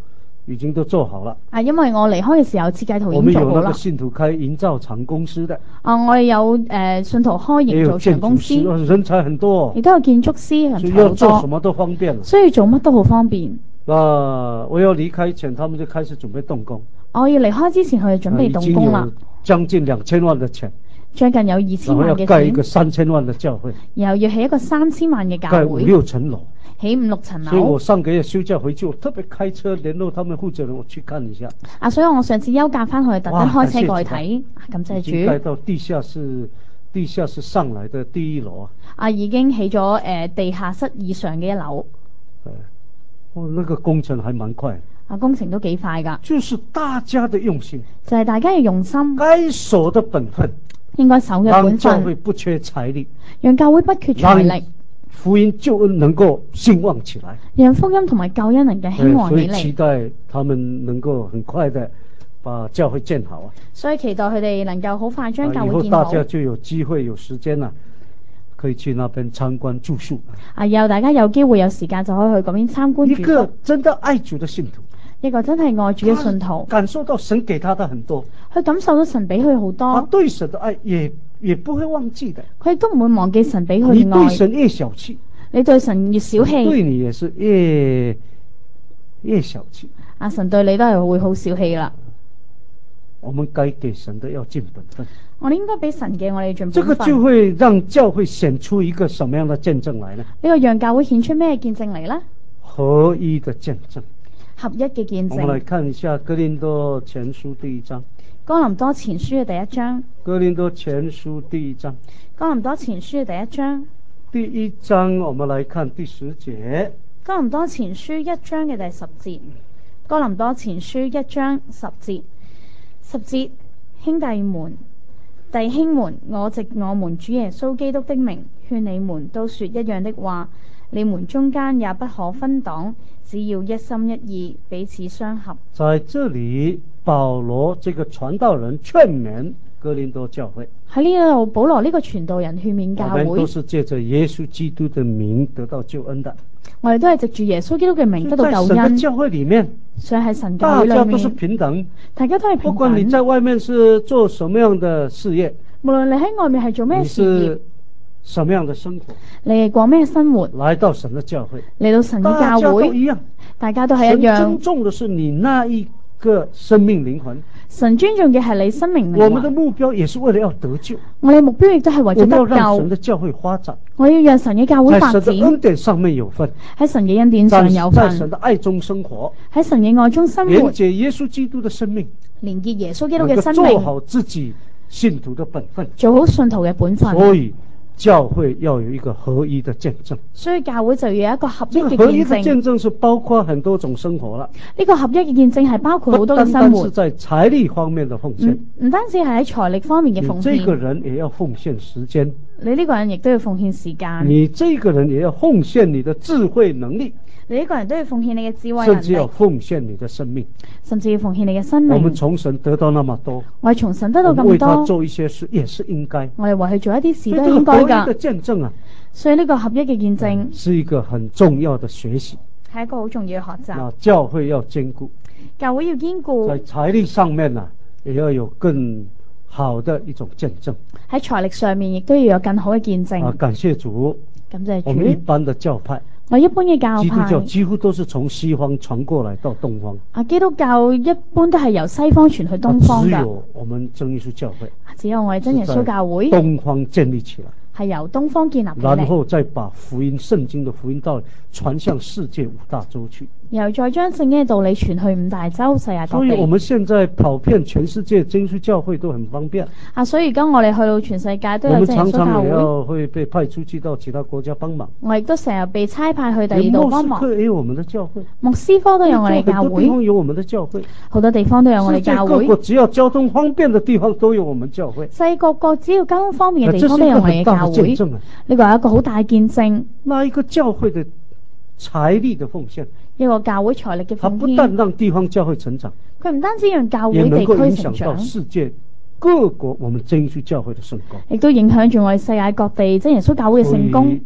已經都做好了。 啊，因為我離開嘅時候設計圖已我們有那個經做好啦。 信徒開營造廠公司的， 啊，我哋有誒、呃、信徒開營造廠公司， 也有建築師，人才很多， 亦都有建築師，人所以才好多， 要做什麼都方便了。 所以做乜都好方便。 啊，我要離開前，他們就開始準備動工。 我要離開之前，佢哋準備動工啦。 啊，已經有將近兩千萬的錢， 將近有二千萬嘅錢， 然後要蓋一個三千萬的教會， 然後要起一個三千萬嘅教會， 蓋五六層樓， 起五六層樓。 所以我上個月休假回去，我特別開車聯絡他們負責人，我去看一下。 啊，所以我上次休假翻去，特登開車過去睇。感謝主。已經蓋到地下室，地下室上來的第一樓啊。 啊，已經起咗誒、呃、地下室以上嘅一樓。 哦，那個工程還蠻快。 啊，工程都幾快㗎。 就是大家的用心， 就係大家嘅用心， 該守的本分， 應該守嘅本分， 讓教會不缺財力， 讓教會不缺財力， 福音救恩能夠興旺起來， 讓福音同埋救恩能夠興旺起嚟。 所以期待他們能夠很快的把教會建好啊！ 所以期待佢哋能夠好快將教會建好。 以後大家就有機會有時間啦，可以去那邊參觀住宿。 啊，以後大家有機會有時間就可以去嗰邊參觀住宿。 一個真的愛主的信徒， 一個真係愛主嘅信徒， 感受到神給他的很多， 佢感受到神俾佢好多， 他對神的愛也也不會忘記的。 佢亦都唔會忘記神俾佢嘅愛。 你對神越小氣， 你對神越小氣， 對你也是越越小氣。 啊，神對你都係會好小氣啦。 我們該給神的要盡本分。 我哋應該俾神嘅，我哋盡本分。 這個就會讓教會顯出一個什麼樣的見證來呢？ 呢個讓教會顯出咩見證嚟呢？ 合一的見證。 合一嘅見證。 我們來看一下哥林多前書第一章。 哥林多前書嘅第一章。 哥林多前書第一章。 哥林多前書嘅第一章。 第一章我們來看第十節。 哥林多前書一章嘅第十節。哥林多前書一章十節。十節，兄弟們、弟兄們，我藉我們主耶穌基督的名，勸你們都說一樣的話，你們中間也不可分黨，只要一心一意，彼此相合。在這裏，保羅這個傳道人勸勉哥林多教會。 喺呢度，保羅呢個傳道人勸勉教會。 我們都是借着耶穌基督的名得到救恩的。 我哋都係藉住耶穌基督嘅名得到救恩。 在神的教會裏面， 所以喺神教會裏面， 大家都是平等， 大家都係平等。 不管你在外面是做什麼樣的事業， 無論你喺外面係做咩事業， 你是什麼樣的生活， 你係過咩生活， 來到神的教會， 嚟到神嘅教會， 大家都一樣， 大家都係一樣。 神尊重的是你那一個生命靈魂。 神尊重嘅係你生命靈魂。 我們的目標也是為了要得救。 我哋目標亦都係為咗得救。 我們要讓神的教會發展。 我要讓神嘅教會發展。 在神的恩典上面有份。 喺神嘅恩典上有份。 在神的愛中生活。 喺神嘅愛中生活。 連結耶穌基督的生命。 連結耶穌基督嘅生命。 做好自己信徒的本分。 做好信徒嘅本分。 所以教會要有一個合一的見證。 所以教會就要有一個合一嘅見證。 這個合一的見證是包括很多種生活啦。 呢個合一嘅見證係包括好多嘅生活。 不單單是在財力方面的奉獻。 唔單止係喺財力方面嘅奉獻。 你這個人也要奉獻時間。 你呢個人亦都要奉獻時間。 你這個人也要奉獻你的智慧能力。 你呢個人都要奉獻你嘅智慧能力。 甚至要奉獻你的生命。 甚至要奉獻你嘅生命。 我們從神得到那麼多。 我哋從神得到咁多。 為他做一些事也是應該。 我哋為佢做一啲事都係應該㗎。 所以這個合一的見證啊。 所以呢個合一嘅見證是一個很重要的學習。 係一個好重要嘅學習。 那教會要堅固。 教會要堅固。 在財力上面啊，也要有更好的一種見證。喺財力上面亦都要有更好嘅見證。 啊，感謝主。 感謝主。 我們一般的教派。 我一般嘅教派。 基督教幾乎都是從西方傳過來到東方。 啊，基督教一般都係由西方傳去東方㗎。 只有我們真耶穌教會。 只有我哋真耶穌教會。 東方建立起來。係由東方建立起嚟，然後再把福音聖經的福音道理傳向世界五大洲去， 然後再將聖經嘅道理傳去五大洲世界各地。 所以我們現在跑遍全世界，真耶穌教會都很方便。 啊，所以而家我哋去到全世界都有真耶穌教會。我們常常也要會被派出去到其他國家幫忙。 我亦都成日被差派去第二度幫忙。 莫斯科也有我們的教會， 莫斯科都有我哋教會， 好多地方有我們的教會， 好多地方都有我哋教會。 世界各國只要交通方便的地方都有我們教會。 世界各國只要交通方便嘅地方都有我哋教會。呢個係一個好大見證。 那一個教會的財力的奉獻， 一個教會財力嘅奉獻， 它不但讓地方教會成長， 佢唔單止讓教會地區成長， 也能夠影響到世界各國我們真耶穌教會的聖工， 亦都影響住我哋世界各地真耶穌教會嘅聖工。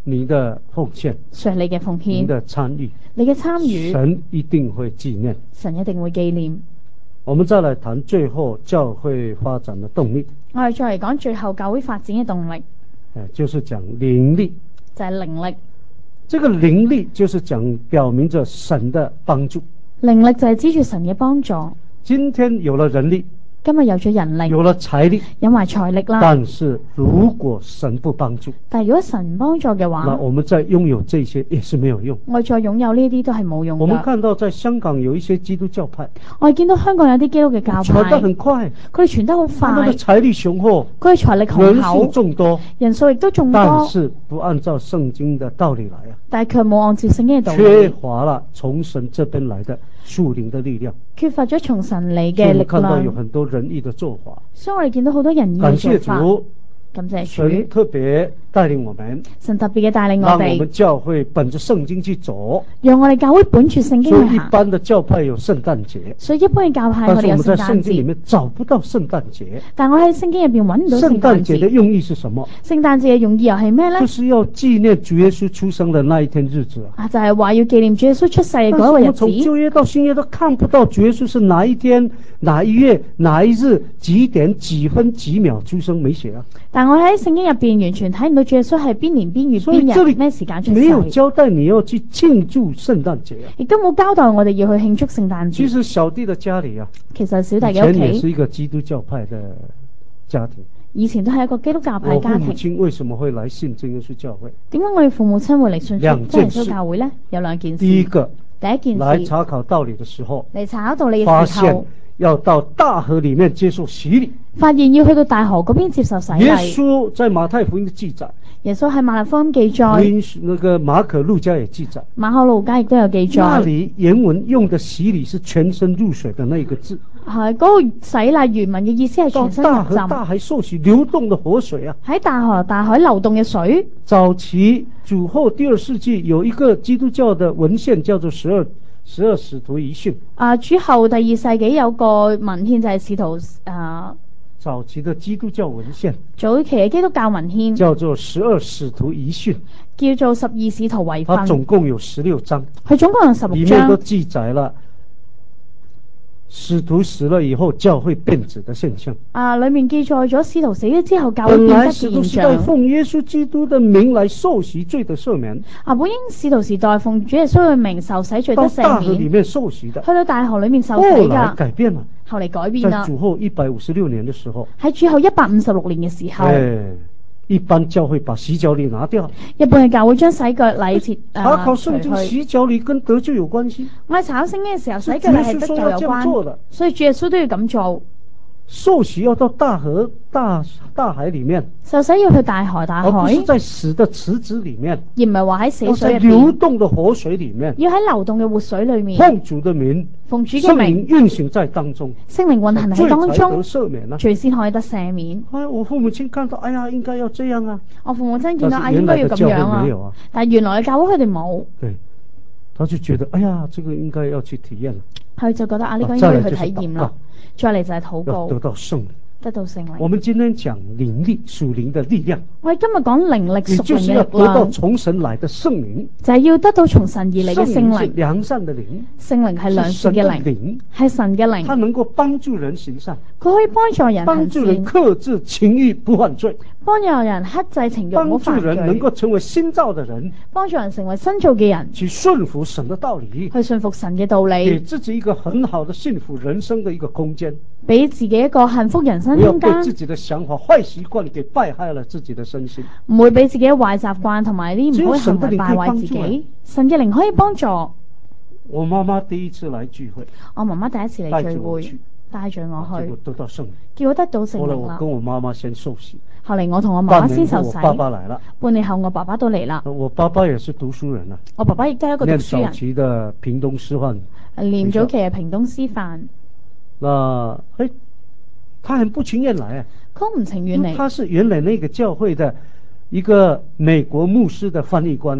你的奉獻， 隨你嘅奉獻， 你的參與， 你嘅參與， 神一定會紀念。 神一定會紀念。 我們再來談最後教會發展的動力。 我哋再嚟講最後教會發展嘅動力， 就是講靈力， 就係靈力。 這個靈力就是講表明着神的幫助。 靈力就係指住神嘅幫助。 今天有了人力， 今日有咗人力， 有了財力， 有埋財力啦。 但是如果神不幫助， 但係如果神唔幫助嘅話， 那我們再擁有這些也是沒有用。 我再擁有呢啲都係冇用嘅。 我們看到在香港有一些基督教派， 我哋見到香港有啲基督嘅教派， 傳得很快， 佢哋傳得好快， 那個財力雄厚， 佢哋財力雄厚， 人數眾多， 人數亦都眾多， 但是不按照聖經的道理來啊， 但係佢冇按照聖經嘅道理， 缺乏了從神這邊來的屬靈的力量， 缺乏咗從神嚟嘅力所以我們看到有量。 很多仁義的做法。 所以我哋見到好多人義感謝嘅做法。 主， 感謝神主， 特別帶領我們， 神特別嘅帶領我讓我們哋， 教會本着聖經去走。 讓我哋教會本住聖經所以一去行。 般的教派有聖誕節， 所以一般嘅教派我哋有聖但是我們在聖誕節， 經裏面找不到聖誕節。 但我喺聖經入邊揾唔到聖聖誕節的誕節。 用意是什麼？ 聖誕節嘅用意又係咩呢？ 就是要紀念主耶穌出生的那一天日子啊。 啊，就係話要紀念主耶穌出世嘅但是嗰一個日我們從舊子。 約到新約都看不到主耶穌是哪一天、哪一月、哪一日、幾點、幾分、幾秒出生，沒寫啊。 但我喺聖經入邊完全睇唔到主耶穌係邊年邊月所以這邊日裏咩時間出沒有世， 交代你要去慶祝聖誕節啊。 亦都冇交代我哋要去慶祝聖誕節。 其實小弟的家裏啊， 其實小弟以嘅屋企前也是一個基督教派的家庭。 以前都係一個基督教派我父家庭。 母親為什麼會來信真耶穌教會？ 點解我哋父母親會嚟信兩真耶件事穌教會呢？有兩件事。 第一個， 第一件來事查考道理的時候， 嚟查考道理發嘅時候現，要到大河裏面接受洗禮。 發現要去到大河嗰邊接受洗耶禮。 穌在馬太福音的記載， 耶穌喺馬太福音記福載， 音那個馬可路加也記載， 馬可路加亦都有記那載。 裏原文用的洗禮是全身入水的那一個字， 係嗰、那個洗禮原文嘅意思係到全身大河入浸， 大海受洗流動的活水啊。 喺大河大海流動嘅水。 早期主後第二世紀有一個基督教的文獻叫做十二十二使徒遺訓。 啊，主後第二世紀有個文獻就係使徒啊， 早期的基督教文獻早期嘅基督教文獻叫做十二使徒遺訓， 叫做十二使徒遺它訓。 總共有十六章， 佢總共有十六裏面都章， 記載了使徒死了以後教會變質的現象。 啊，裏面記載咗使徒死咗之後教會本變質嘅來使徒時代現象。 奉耶穌基督的名來受洗罪的赦免， 啊，本應使徒時代奉主耶穌嘅名受洗罪得到赦免， 大河裏面受洗的， 去到大河裏面受後來洗㗎， 改變了， 後嚟改變啦。 在主後一百五十六年的時候， 喺主後一百五十六年嘅時候， 哎，一般教會把洗腳禮拿掉。 一般嘅教會將洗腳禮設查考誒除聖經， 去。 洗腳禮跟得救有關係。 我喺查考聖經嘅時候，洗主腳禮耶穌係得救有說要這樣做關的，， 所以主耶穌都要咁做。 受洗要到大河大大海裏面， 受洗要去大河大而不海， 是在死的池子裏面， 而唔係話喺死要在水入流邊， 動的活水裏面， 要喺流動嘅活水裏面， 奉主的名， 奉主嘅聖靈名， 運行在當中， 聖靈運行喺當罪才得中， 赦免啊！ 罪先可以得赦免。 哎，我父母親看到，哎呀，應該要這樣啊！ 我父母親見到啊， 但是原來應該要咁的教會樣沒有啊， 但係原來嘅教會佢哋冇， 對，他就覺得，哎呀，這個應該要去體驗了， 佢就覺得啊，呢個啊應該要去再來就是體驗啦。再嚟就係禱要告， 得到聖靈。 得到聖靈。 我們今天講靈力，屬靈的力量， 我哋今日講靈力屬也就是靈嘅力要得到量， 從神來的聖靈。 就係要得到從神而嚟嘅聖聖靈是靈。 良善的靈， 聖靈係良善嘅是神的靈， 靈， 係神嘅靈， 它能夠幫助人行善， 佢可以幫助人行幫助人善， 克制情慾不犯罪， 幫助人克制情慾，唔好幫助犯人能夠罪， 成為新造的人， 幫助人成為新造嘅人， 去順服神的道理， 去信服神嘅道給理， 自己一個很好的幸福人生的一個空間， 俾自己一個幸福人生不要空間， 被自己的想法、壞習慣給敗害了自己的身心。 唔會俾自己嘅壞習慣同埋啲唔好嘅行為敗壞自只有神的靈可以幫助己。神嘅靈可以幫助。 我媽媽第一次來聚會， 我媽媽第一次嚟帶聚會着我去， 帶住我去結果，得到聖靈。 結果得到聖後來靈啦我跟。我媽媽先受洗， 後嚟我同我媽半媽先受洗， 年後我爸爸來了， 半年後我爸爸都嚟啦。 我爸爸也是讀書人啊， 我爸爸亦都係一個讀念早書人， 期的屏東師範。 念早期嘅屏東師範， 那哎，他很不情願來啊， 佢唔情願嚟。 他是原來那個教會的一個美國牧師的翻譯官啊。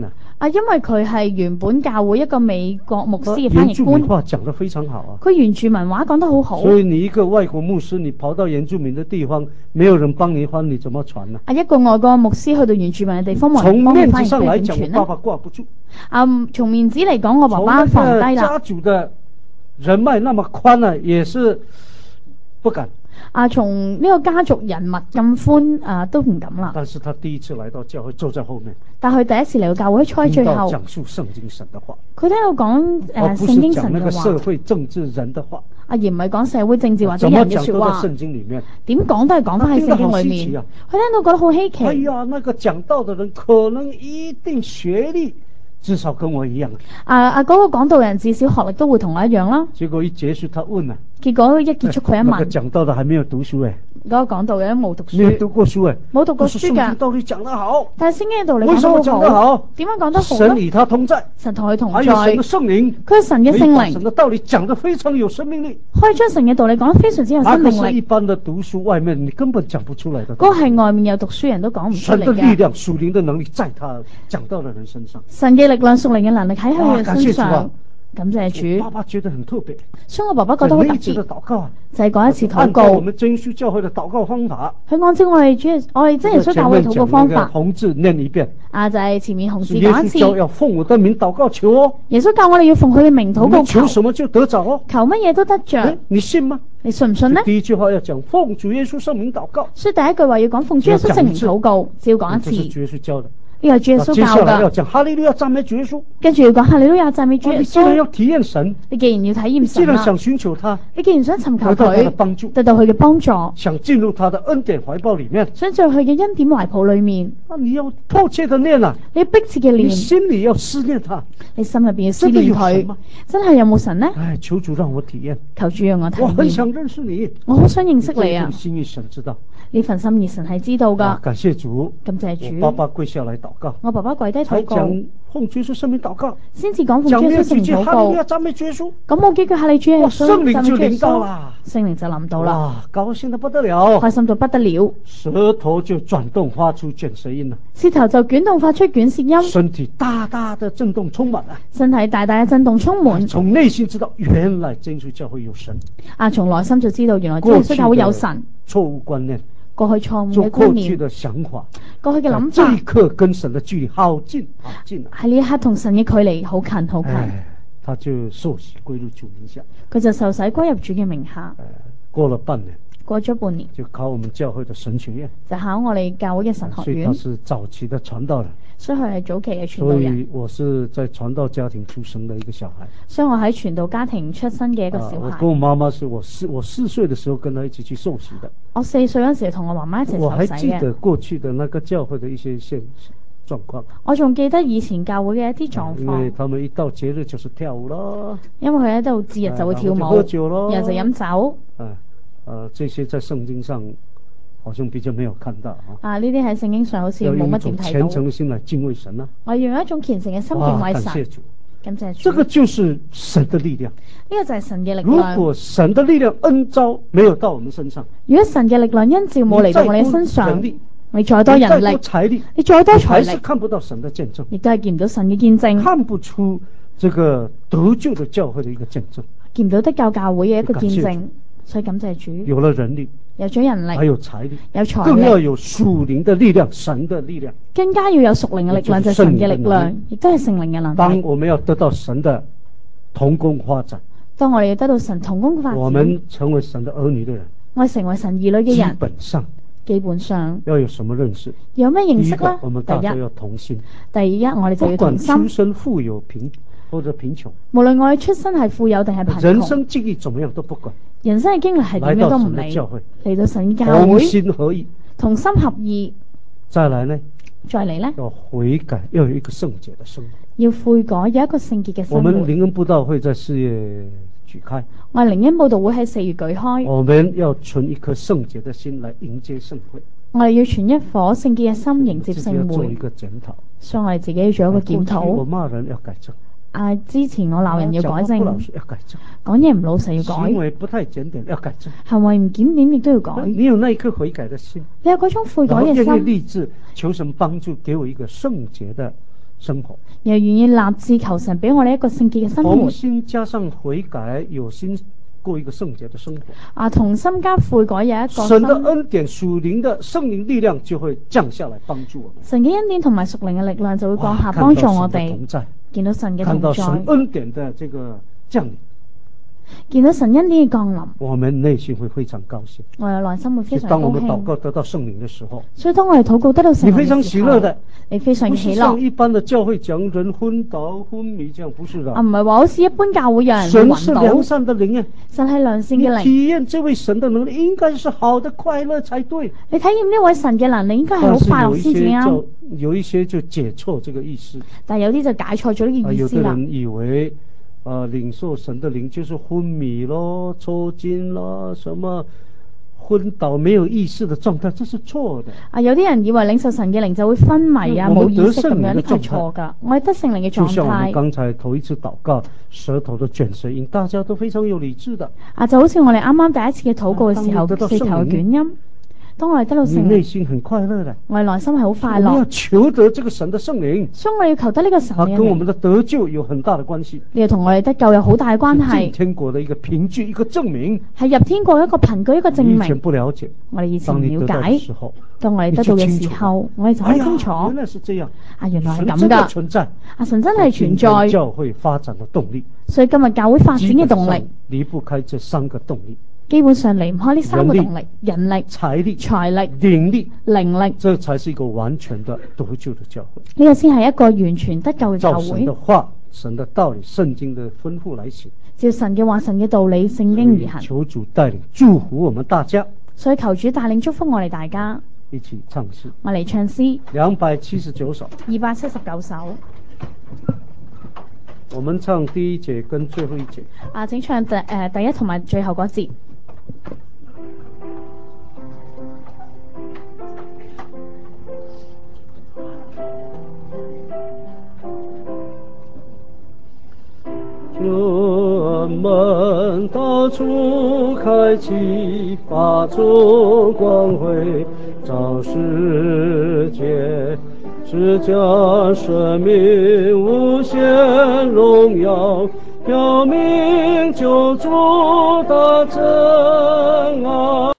啊，因為佢係原本教會一個美國牧師嘅翻譯原住民官， 話講得非常好啊。 佢原住民話講得好好。 所以你一個外國牧師，你跑到原住民的地方，沒有人幫你翻，你怎麼傳呢？ 啊，一個外國牧師去到原住民嘅地方，冇人從面幫佢翻譯， 子上來講， 佢點傳呢？ 我爸爸掛不住。 啊，從面子嚟講，我爸爸放唔低啦。 家族的人脈那麼寬啊，也是不敢。 啊，從呢個家族人脈咁寬，啊都唔敢啦。 但是他第一次來到教會，坐在後面。 但佢第一次嚟到教會，坐喺最後。 講述聖經神的話。 佢聽到講誒聖經神嘅話。而不是講那個社會政治人的話。啊，而唔係講社會政治或者人嘅説話。 聖經裡面點講都係講翻喺聖經裡面。佢聽到覺得好稀奇。 哎呀，那個講道的人可能一定學歷至少跟我一樣。啊啊，嗰、那個講道人至少學歷都會同我一樣啦。 結果一結束，他問啊。 結果一結束佢一問。 那個講道的還沒有讀書誒。 嗰個講道嘅都冇讀書。 沒讀過書誒。 冇讀過書㗎。 聖經道理講得好。 但係聖經嘅道理為什麼講得好？ 點樣講得好？ 神與他同在。 神同佢同在。 還有神的聖靈。 佢係神嘅聖靈。 神的道理講得非常有生命力。 可以將神嘅道理講得非常之有生命力。 那個是一般的讀書外面你根本講不出來的。 嗰個係外面有讀書人都講唔出嚟嘅。 神的力量、屬靈的能力在他講道的人身上。 神嘅力量、屬靈嘅能力喺佢嘅身上。感謝主。 爸爸覺得很特別， 所以我爸爸覺得好特別。 的禱告啊， 就係嗰一次禱告。 按照我們真耶穌教會的禱告方法。 佢按照我哋主，我哋真耶穌教會禱告方法。 紅字念一遍。 啊，就係前面紅字講一次。 耶穌教要奉我的名禱告求哦。 耶穌教我哋要奉佢嘅名禱告求。 求什麼就得着哦。 求乜嘢都得着。 你信嗎？ 你信唔信呢？ 第一句話要講奉主耶穌聖名禱告。 所以第一句話要講奉主耶穌聖名禱告，只要講一次。 這是主耶穌教的。 呢個主耶穌教㗎。接下來要講哈利路亞讚美主耶穌。 跟住要講哈利路亞讚美主耶穌。 你既然要體驗神， 你既然要體驗神， 既然想尋求他， 你既然想尋求佢， 得到佢嘅幫助， 得到佢嘅幫助， 想進入他的恩典懷抱裡面， 想在佢嘅恩典懷抱裡面， 啊，你要迫切的念啊， 你要迫切嘅念， 你心裡要思念他， 你心入邊要思念佢，真係有冇神呢？ 唉，求主讓我體驗， 求主讓我體驗， 我很想認識你， 我好想認識你啊！ 心意神知道， 呢份心意神係知道噶。 感謝主， 感謝主。 我爸爸跪下來禱告， 我爸爸跪低禱告， 講奉主耶穌聖名禱告， 先至講奉主耶穌聖名禱告。 讚美主耶穌， 咁冇幾句哈利主耶穌， 聖靈就臨到啦， 聖靈就臨到啦， 哇，高興得不得了， 開心到不得了， 舌頭就轉動發出捲舌音啦， 舌頭就捲動發出捲舌音， 身體大大的震動充滿啦， 身體大大嘅震動充滿， 從內心知道原來真耶穌教會有神， 啊，從內心就知道原來真耶穌教會有神， 錯誤觀念。 過去錯誤嘅觀念， 過去嘅想法， 過去嘅諗法， 這一刻跟神嘅距離好近好近啊！ 喺呢一刻同神嘅距離好近好近。 他就受洗歸入主名下， 佢就受洗歸入主嘅名下。 過了半年， 過咗半年， 就考我們教會嘅神學院， 就考我哋教會嘅神學院。 所以他是早期的傳道人， 所以佢係早期嘅傳道人。 所以我是在傳道家庭出生的一個小孩， 所以我喺傳道家庭出生嘅一個小孩。 啊、我跟我媽媽是我四我四歲的時候跟她一起去受洗的。 我四歲嗰陣時同我媽媽一齊受洗嘅。 我還記得過去的那個教會的一些現狀況。我仲記得以前教會嘅一啲狀況。 因為他們一到節日就是跳舞咯。 因為佢喺度節日就會跳舞， 就喝酒咯， 然後就飲酒。 啊，呃，這些在聖經上好像比較沒有看到啊。 啊，呢啲喺聖經上好似冇乜點睇到。 要用一種虔誠的心來敬畏神啊。我要用一種虔誠嘅心敬畏神。感謝主。感謝主。這個就是神的力量。呢個就係神嘅力量。如果神的力量恩召沒有到我們身上，如果神嘅力量恩召冇嚟到我哋身上，你再多人力，財力，你再多財力，還是看不到神的見證，亦都係見唔到神嘅見證，看不出這個得救的教會的一個見證，見唔到得救教會嘅一個見證。所以感謝主。有了人力，有咗人力，還有財力，有財力，更要有屬靈的力量，神的力量，更加要有屬靈嘅力量，就係神嘅力量，亦都係聖靈嘅能力。當我們要得到神的同工發展，當我哋要得到神同工發展，我們成為神的兒女的人，我成為神兒女嘅人，基本上基本上要有什麼認識？有咩認識呢？我們大家要同心。第一，我哋就要同心。不管出身富有貧或者貧窮，無論我哋出身係富有定係貧窮，人生經歷怎麼樣都不管。人生嘅經歷係點樣都唔理。嚟到神嘅教會，同心合意，同心合意。再來呢？再嚟呢？要悔改，要有一個聖潔的生活。要悔改，有一個聖潔嘅生活。我們靈恩布道會在四月舉開。我哋靈恩布道會喺四月舉開。我們要存一顆聖潔的心來迎接聖會。我哋要存一顆聖潔嘅心迎接聖會。做一個檢討。所以我哋自己要做一個檢討。我罵人要改正。啊！之前我鬧人要改正，講嘢唔老實要改，行為不太檢點要改正，行為唔檢點亦都要改。你有那一顆悔改的心，你有嗰種悔改嘅心，願意立志求神幫助，給我一個聖潔的生活， 又願意立志求神俾我哋一個聖潔嘅生活。 同心加上悔改，有心過一個聖潔的生活。 啊，同心加悔改有一個神的恩典、屬靈的聖靈力量就會降下來幫助我們。 神嘅恩典同埋屬靈嘅力量就會降下幫助我哋。見到神嘅同在， 看到神恩典的這個降臨。 見到神恩典嘅降臨， 我們內心會非常高興。 我哋內心會非常高興。 當我們禱告得到聖靈的時候， 所以當我哋禱告得到聖靈嘅時候， 你非常喜樂的， 你非常喜樂。 不是像一般的教會講人昏倒昏迷這樣，不是的。 啊，唔係話好似一般教會有人神是良善的靈啊， 神係良善嘅靈。 你體驗這位神的能力，應該是好的快樂才對。 你體驗呢位神嘅能力，應該係好快樂先至啱。 有一些就解錯這個意思， 但係有啲就解錯咗呢個意思啦。 有的人以為。啊，領受神的靈就是昏迷咯、抽筋咯、什麼昏倒沒有意識的狀態，這是錯的。啊， 有啲人以為領受神嘅靈就會昏迷啊、冇意識咁樣，呢個係錯噶。我係得聖靈嘅狀態。 就像我們剛才頭一次禱告，舌頭的捲舌音，大家都非常有理智的。啊，就好似我哋啱啱第一次嘅禱告嘅時候，舌頭嘅捲音。當我哋得到聖靈， 你內心很快樂的， 我哋內心係好快樂。 我們要求得這個神的聖靈， 所以我要求得呢個神嘅靈， 跟我們的得救有很大的關係。 呢個同我哋得救有好大嘅關係。 進天國的一個憑據，一個證明， 係入天國一個憑據，一個證明。 你以前不了解， 我哋以前唔了解。當我哋得到嘅時候，我哋就好清楚。 哎，原來是這樣。 啊，原來係咁噶。 存在。 啊，神真係存在。 教會發展的動力。 所以今日教會發展嘅動力， 離不開這三個動力。 基本上離唔開呢三個動力：人力、 財力、 財力、 靈力、 靈力， 這才是一個完全的得救的教會。 呢個先係一個完全得救嘅教會。 照神的話、神的道理、聖經的吩咐來行。 照神嘅話、神嘅道理、聖經而行。 求主帶領祝福我們大家。 所以求主帶領祝福我哋大家。 一起唱詩。 我嚟唱詩。兩百七十九首。二百七十九首。 我們唱第一節跟最後一節。 啊，請唱第誒、呃、第一同埋最後嗰節。 人們到處開啟，發出光輝，照世界，只將生命無限榮耀，表明救主的真愛。